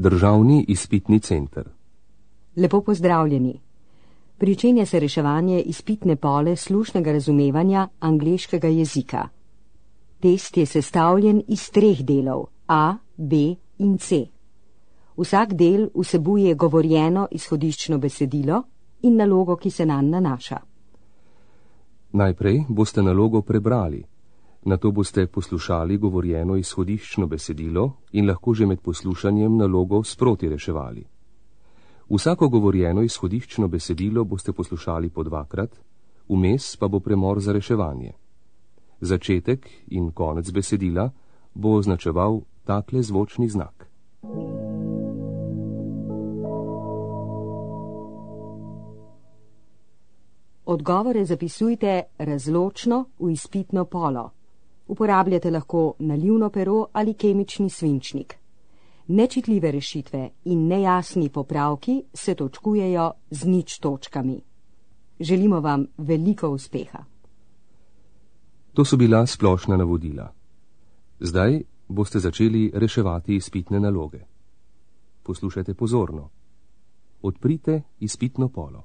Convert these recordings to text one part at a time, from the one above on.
Državni izpitni center. Lepo pozdravljeni. Pričenja se reševanje izpitne pole slušnega razumevanja angleškega jezika. Test je sestavljen iz 3 delov, A, B in C. Vsak del vsebuje govorjeno izhodiščno besedilo in nalogo, ki se nanj nanaša. Najprej boste nalogo prebrali, nato boste poslušali govorjeno izhodiščno besedilo in lahko že med poslušanjem nalogo sproti reševali. Vsako govorjeno izhodiščno besedilo boste poslušali po 2-krat, vmes pa bo premor za reševanje. Začetek in konec besedila bo označeval takle zvočni znak. Odgovore zapisujte razločno v izpitno polo. Uporabljate lahko nalivno pero ali kemični svinčnik. Nečitljive rešitve in nejasni popravki se točkujejo z 0 točkami. Želimo vam veliko uspeha. To so bila splošna navodila. Zdaj boste začeli reševati izpitne naloge. Poslušajte pozorno. Odprite izpitno polo.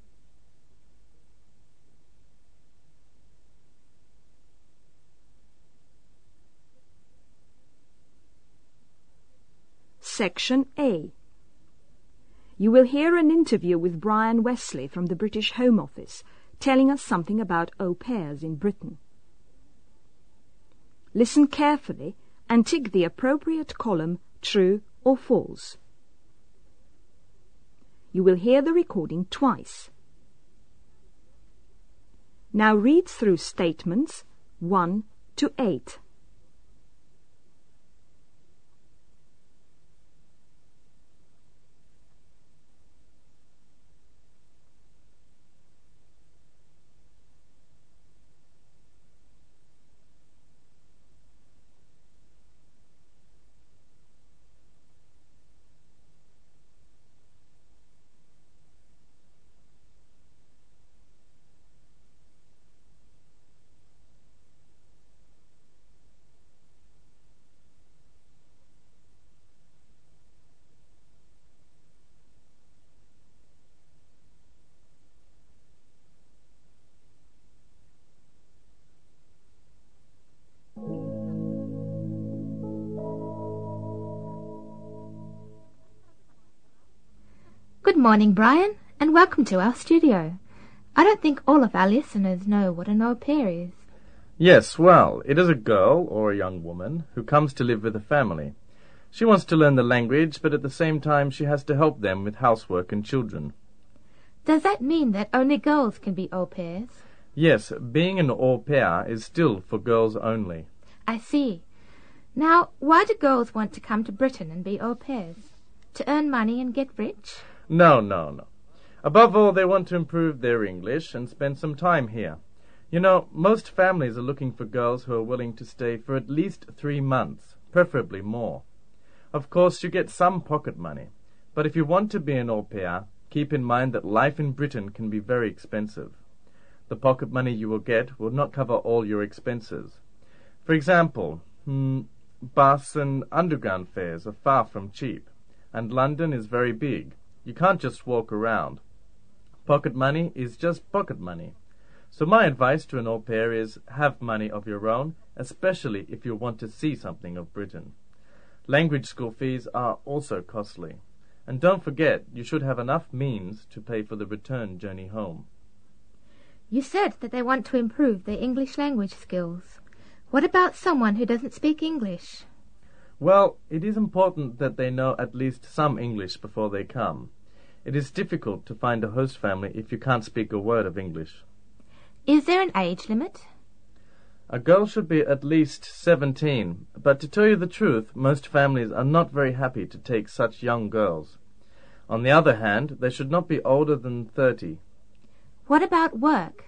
Section A. You will hear an interview with Brian Wesley from the British Home Office, telling us something about au pairs in Britain. Listen carefully and tick the appropriate column true or false. You will hear the recording twice. Now read through statements 1 to 8. Good morning, Brian, and welcome to our studio. I don't think all of our listeners know what an au pair is. Yes, well, it is a girl or a young woman who comes to live with a family. She wants to learn the language, but at the same time she has to help them with housework and children. Does that mean that only girls can be au pairs? Yes, being an au pair is still for girls only. I see. Now, why do girls want to come to Britain and be au pairs? To earn money and get rich? No. Above all, they want to improve their English and spend some time here. You know, most families are looking for girls who are willing to stay for at least 3 months, preferably more. Of course, you get some pocket money, but if you want to be an au pair, keep in mind that life in Britain can be very expensive. The pocket money you will get will not cover all your expenses. For example, bus and underground fares are far from cheap, and London is very big. You can't just walk around. Pocket money is just pocket money. So my advice to an au pair is have money of your own, especially if you want to see something of Britain. Language school fees are also costly. And don't forget, you should have enough means to pay for the return journey home. You said that they want to improve their English language skills. What about someone who doesn't speak English? Well, it is important that they know at least some English before they come. It is difficult to find a host family if you can't speak a word of English. Is there an age limit? A girl should be at least 17, but to tell you the truth, most families are not very happy to take such young girls. On the other hand, they should not be older than 30. What about work?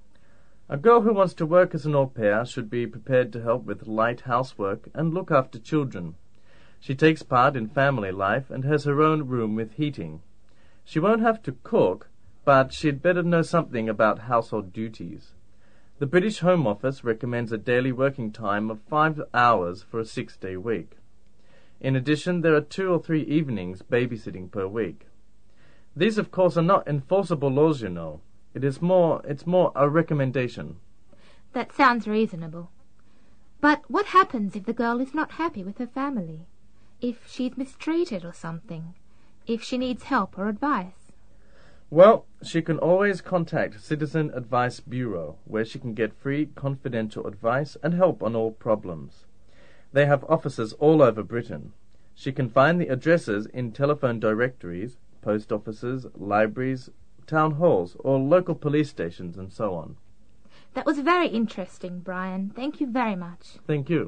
A girl who wants to work as an au pair should be prepared to help with light housework and look after children. She takes part in family life and has her own room with heating. She won't have to cook, but she'd better know something about household duties. The British Home Office recommends a daily working time of 5 hours for a 6-day week. In addition, there are 2 or 3 evenings babysitting per week. These, of course, are not enforceable laws, you know. It's more a recommendation. That sounds reasonable. But what happens if the girl is not happy with her family? If she's mistreated or something? If she needs help or advice? Well, she can always contact Citizen Advice Bureau, where she can get free, confidential advice and help on all problems. They have offices all over Britain. She can find the addresses in telephone directories, post offices, libraries, town halls, or local police stations, and so on. That was very interesting, Brian. Thank you very much. Thank you.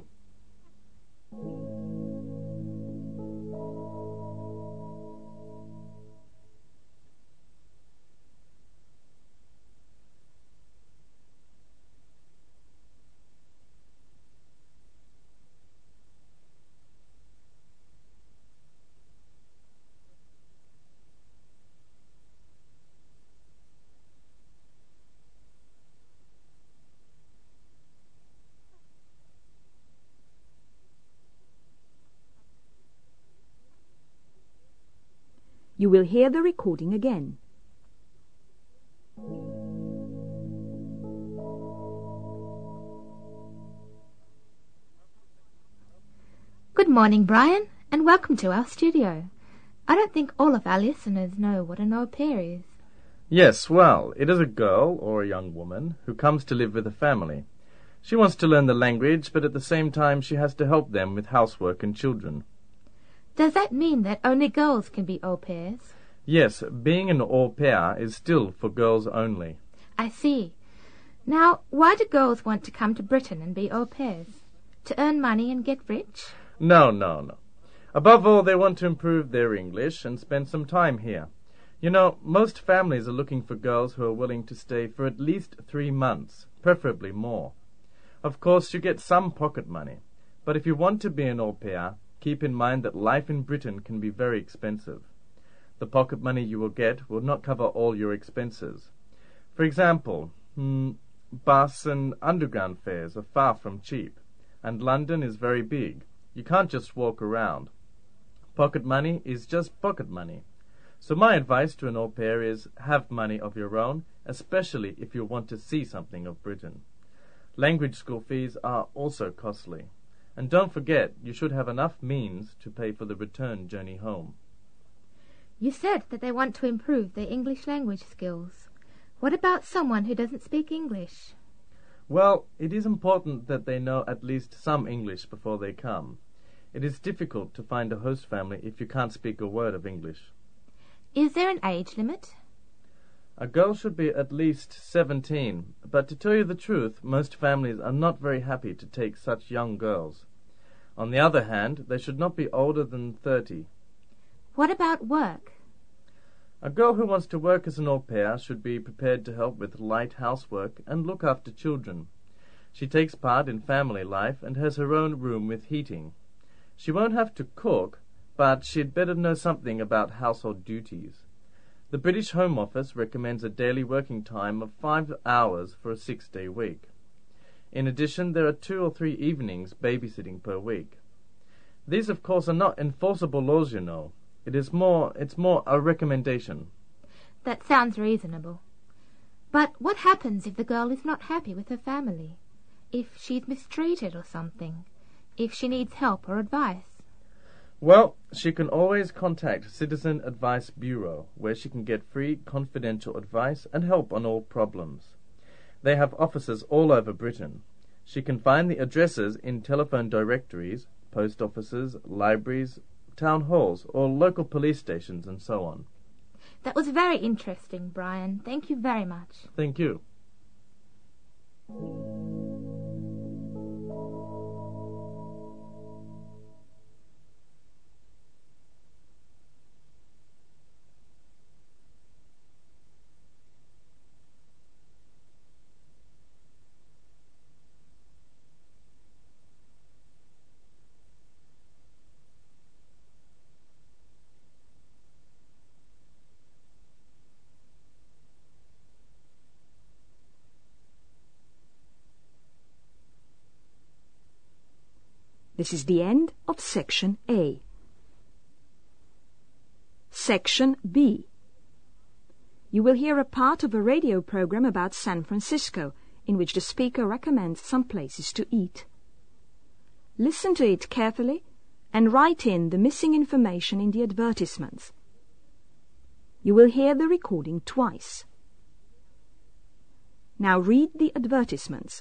You will hear the recording again. Good morning, Brian, and welcome to our studio. I don't think all of our listeners know what an au pair is. Yes, well, it is a girl or a young woman who comes to live with a family. She wants to learn the language, but at the same time she has to help them with housework and children. Does that mean that only girls can be au pairs? Yes, being an au pair is still for girls only. I see. Now, why do girls want to come to Britain and be au pairs? To earn money and get rich? No. Above all, they want to improve their English and spend some time here. You know, most families are looking for girls who are willing to stay for at least 3 months, preferably more. Of course, you get some pocket money, but if you want to be an au pair, keep in mind that life in Britain can be very expensive. The pocket money you will get will not cover all your expenses. For example, bus and underground fares are far from cheap, and London is very big. You can't just walk around. Pocket money is just pocket money. So my advice to an au pair is have money of your own, especially if you want to see something of Britain. Language school fees are also costly. And don't forget, you should have enough means to pay for the return journey home. You said that they want to improve their English language skills. What about someone who doesn't speak English? Well, it is important that they know at least some English before they come. It is difficult to find a host family if you can't speak a word of English. Is there an age limit? A girl should be at least 17, but to tell you the truth, most families are not very happy to take such young girls. On the other hand, they should not be older than 30. What about work? A girl who wants to work as an au pair should be prepared to help with light housework and look after children. She takes part in family life and has her own room with heating. She won't have to cook, but she'd better know something about household duties. The British Home Office recommends a daily working time of 5 hours for a 6-day week. In addition, there are 2 or 3 evenings babysitting per week. These, of course, are not enforceable laws, you know. It's more a recommendation. That sounds reasonable. But what happens if the girl is not happy with her family? If she's mistreated or something? If she needs help or advice? Well, she can always contact Citizen Advice Bureau, where she can get free, confidential advice and help on all problems. They have offices all over Britain. She can find the addresses in telephone directories, post offices, libraries, town halls, or local police stations, and so on. That was very interesting, Brian. Thank you very much. Thank you. This is the end of section A. Section B. You will hear a part of a radio program about San Francisco, in which the speaker recommends some places to eat. Listen to it carefully and write in the missing information in the advertisements. You will hear the recording twice. Now read the advertisements.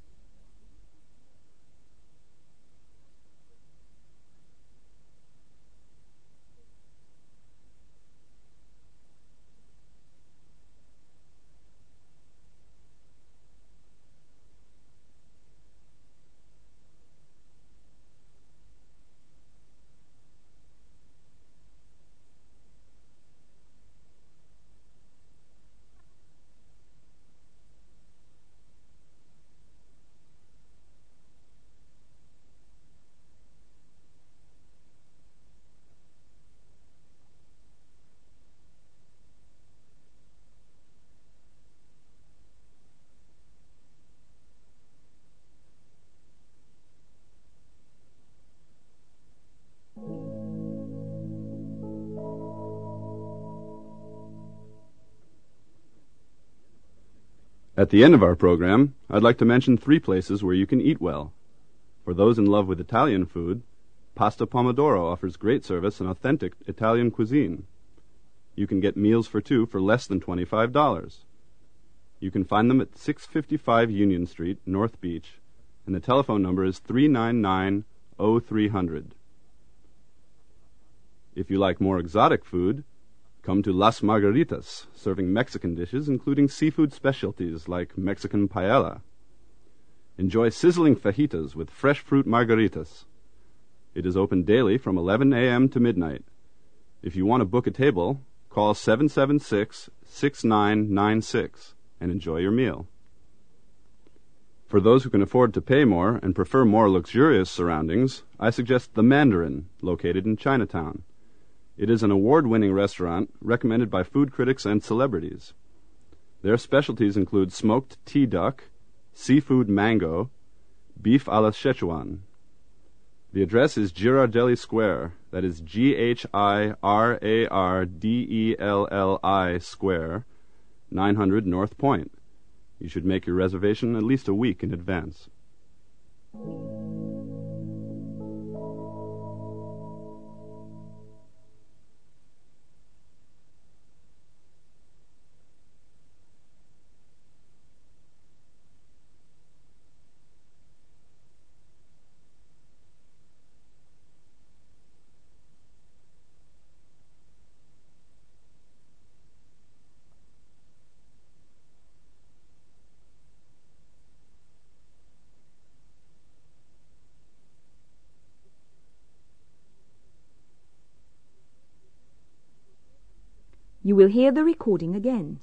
At the end of our program, I'd like to mention 3 places where you can eat well. For those in love with Italian food, Pasta Pomodoro offers great service and authentic Italian cuisine. You can get meals for 2 for less than $25. You can find them at 655 Union Street, North Beach, and the telephone number is 399-0300. If you like more exotic food, come to Las Margaritas, serving Mexican dishes including seafood specialties like Mexican paella. Enjoy sizzling fajitas with fresh fruit margaritas. It is open daily from 11 a.m. to midnight. If you want to book a table, call 776-6996 and enjoy your meal. For those who can afford to pay more and prefer more luxurious surroundings, I suggest the Mandarin, located in Chinatown. It is an award-winning restaurant recommended by food critics and celebrities. Their specialties include smoked tea duck, seafood mango, beef a la Szechuan. The address is Girardelli Square, that is Girardelli Square, 900 North Point. You should make your reservation at least a week in advance. You will hear the recording again.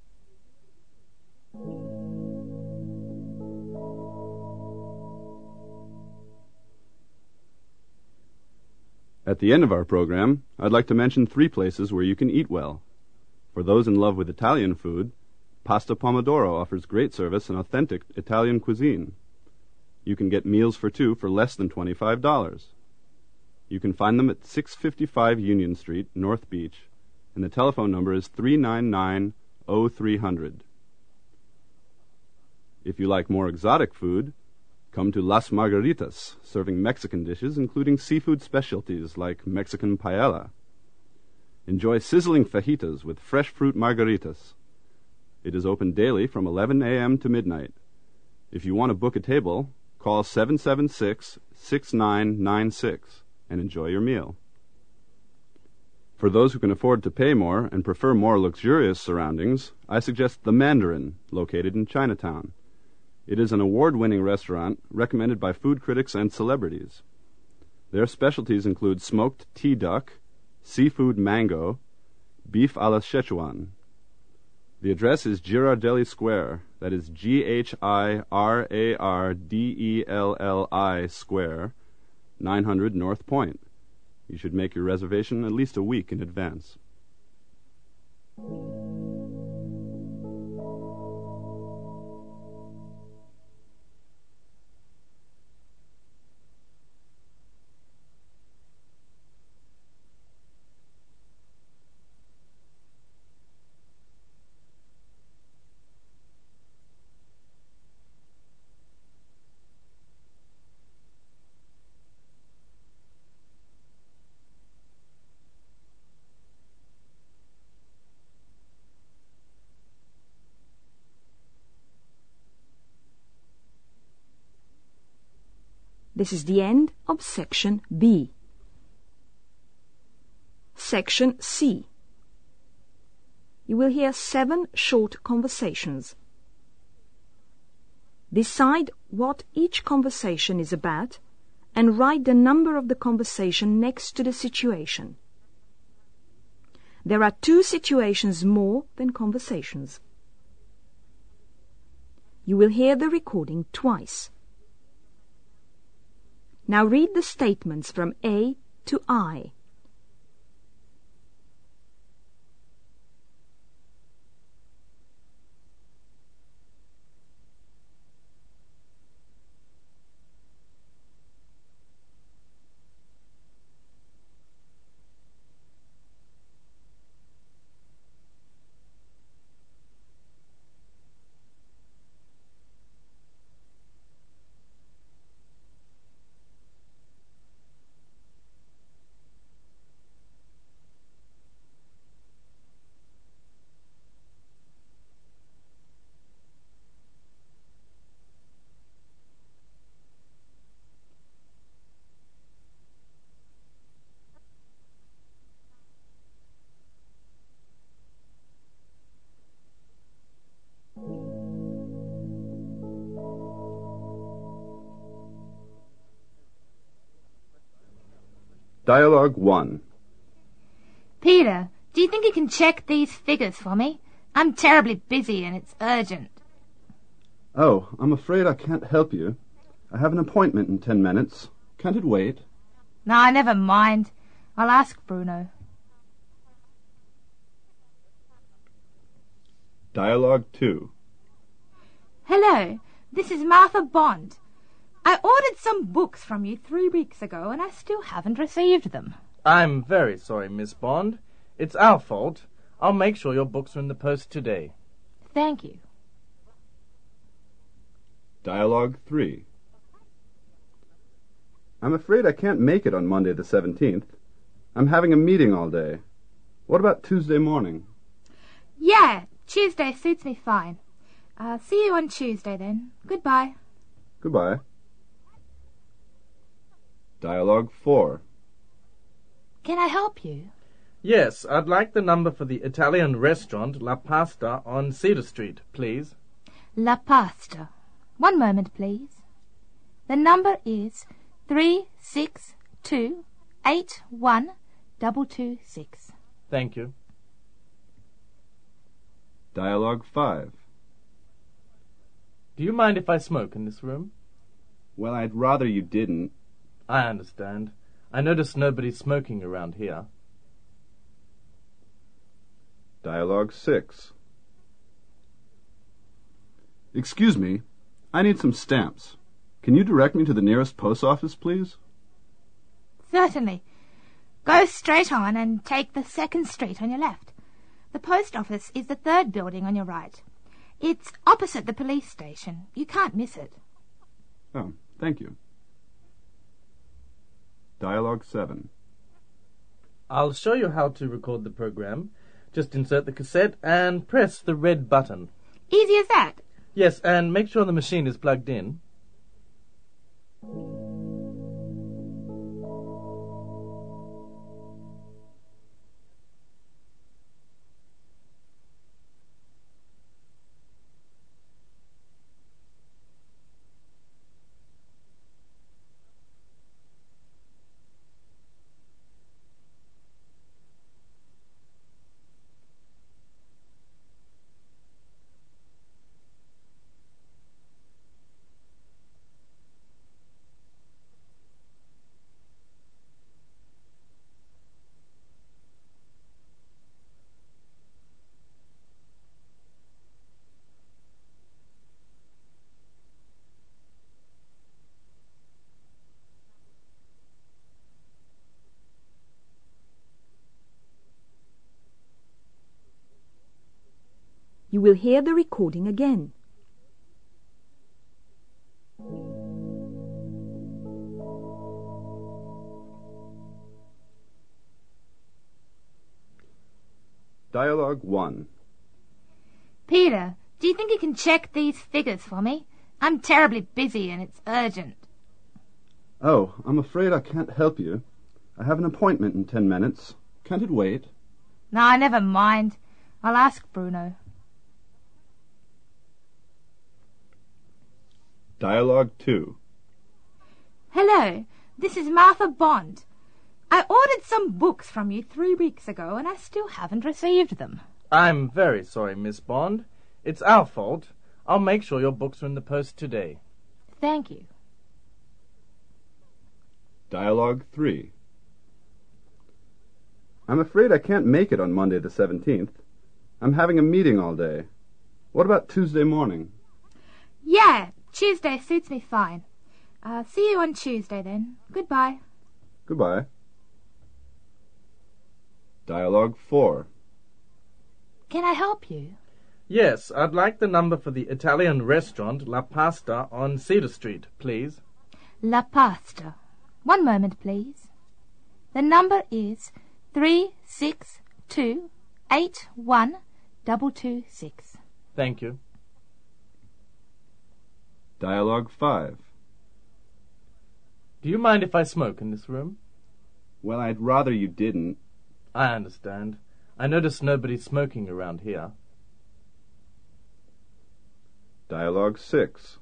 At the end of our program, I'd like to mention 3 places where you can eat well. For those in love with Italian food, Pasta Pomodoro offers great service and authentic Italian cuisine. You can get meals for 2 for less than $25. You can find them at 655 Union Street, North Beach, and the telephone number is 399-0300. If you like more exotic food, come to Las Margaritas, serving Mexican dishes including seafood specialties like Mexican paella. Enjoy sizzling fajitas with fresh fruit margaritas. It is open daily from 11 a.m. to midnight. If you want to book a table, call 776-6996 and enjoy your meal. For those who can afford to pay more and prefer more luxurious surroundings, I suggest the Mandarin, located in Chinatown. It is an award-winning restaurant recommended by food critics and celebrities. Their specialties include smoked tea duck, seafood mango, beef a la Szechuan. The address is Girardelli Square, that is Girardelli Square, 900 North Point. You should make your reservation at least a week in advance. This is the end of section B. Section C. You will hear 7 short conversations. Decide what each conversation is about and write the number of the conversation next to the situation. There are 2 situations more than conversations. You will hear the recording twice. Now read the statements from A to I. Dialogue 1. Peter, do you think you can check these figures for me? I'm terribly busy and it's urgent. Oh, I'm afraid I can't help you. I have an appointment in 10 minutes. Can't it wait? No, never mind. I'll ask Bruno. Dialogue 2. Hello, this is Martha Bond. I ordered some books from you 3 weeks ago and I still haven't received them. I'm very sorry, Miss Bond. It's our fault. I'll make sure your books are in the post today. Thank you. Dialogue 3. I'm afraid I can't make it on Monday the 17th. I'm having a meeting all day. What about Tuesday morning? Yeah, Tuesday suits me fine. See you on Tuesday then. Goodbye. Goodbye. Dialogue 4. Can I help you? Yes, I'd like the number for the Italian restaurant La Pasta on Cedar Street, please. La Pasta. 1 moment, please. The number is 362812226. Thank you. Dialogue 5. Do you mind if I smoke in this room? Well, I'd rather you didn't. I understand. I notice nobody's smoking around here. Dialogue 6. Excuse me, I need some stamps. Can you direct me to the nearest post office, please? Certainly. Go straight on and take the 2nd street on your left. The post office is the 3rd building on your right. It's opposite the police station. You can't miss it. Oh, thank you. Dialogue 7. I'll show you how to record the program. Just insert the cassette and press the red button. Easy as that. Yes, and make sure the machine is plugged in. You will hear the recording again. Dialogue 1. Peter, do you think you can check these figures for me? I'm terribly busy and it's urgent. Oh, I'm afraid I can't help you. I have an appointment in 10 minutes. Can't it wait? No, never mind. I'll ask Bruno. Dialogue 2. Hello, this is Martha Bond. I ordered some books from you 3 weeks ago, and I still haven't received them. I'm very sorry, Miss Bond. It's our fault. I'll make sure your books are in the post today. Thank you. Dialogue 3. I'm afraid I can't make it on Monday the 17th. I'm having a meeting all day. What about Tuesday morning? Yeah, Tuesday suits me fine. See you on Tuesday then. Goodbye. Goodbye. Dialogue 4. Can I help you? Yes, I'd like the number for the Italian restaurant La Pasta on Cedar Street, please. La Pasta. 1 moment, please. The number is 362812226. Thank you. Dialogue 5. Do you mind if I smoke in this room? Well, I'd rather you didn't. I understand. I notice nobody's smoking around here. Dialogue 6.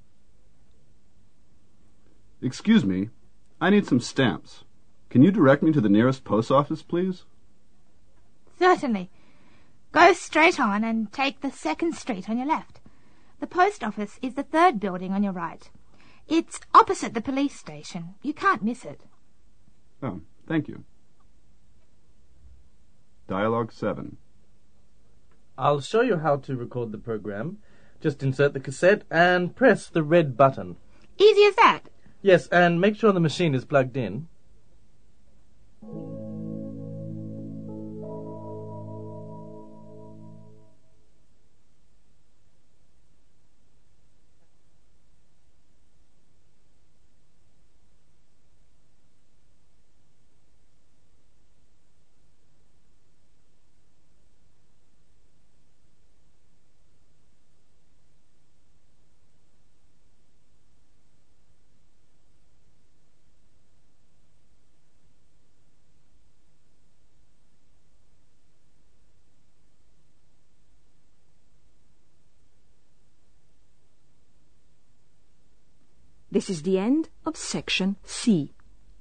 Excuse me, I need some stamps. Can you direct me to the nearest post office, please? Certainly. Go straight on and take the 2nd street on your left. The post office is the 3rd building on your right. It's opposite the police station. You can't miss it. Oh, thank you. Dialogue 7. I'll show you how to record the program. Just insert the cassette and press the red button. Easy as that. Yes, and make sure the machine is plugged in. This is the end of section C.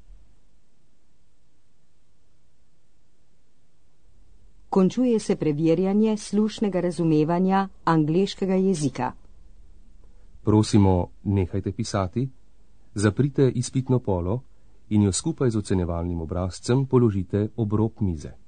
Končuje se preverjanje slušnega razumevanja angleškega jezika. Prosimo, nehajte pisati, zaprite izpitno polo in jo skupaj z ocenjevalnim obrazcem položite ob rob mize.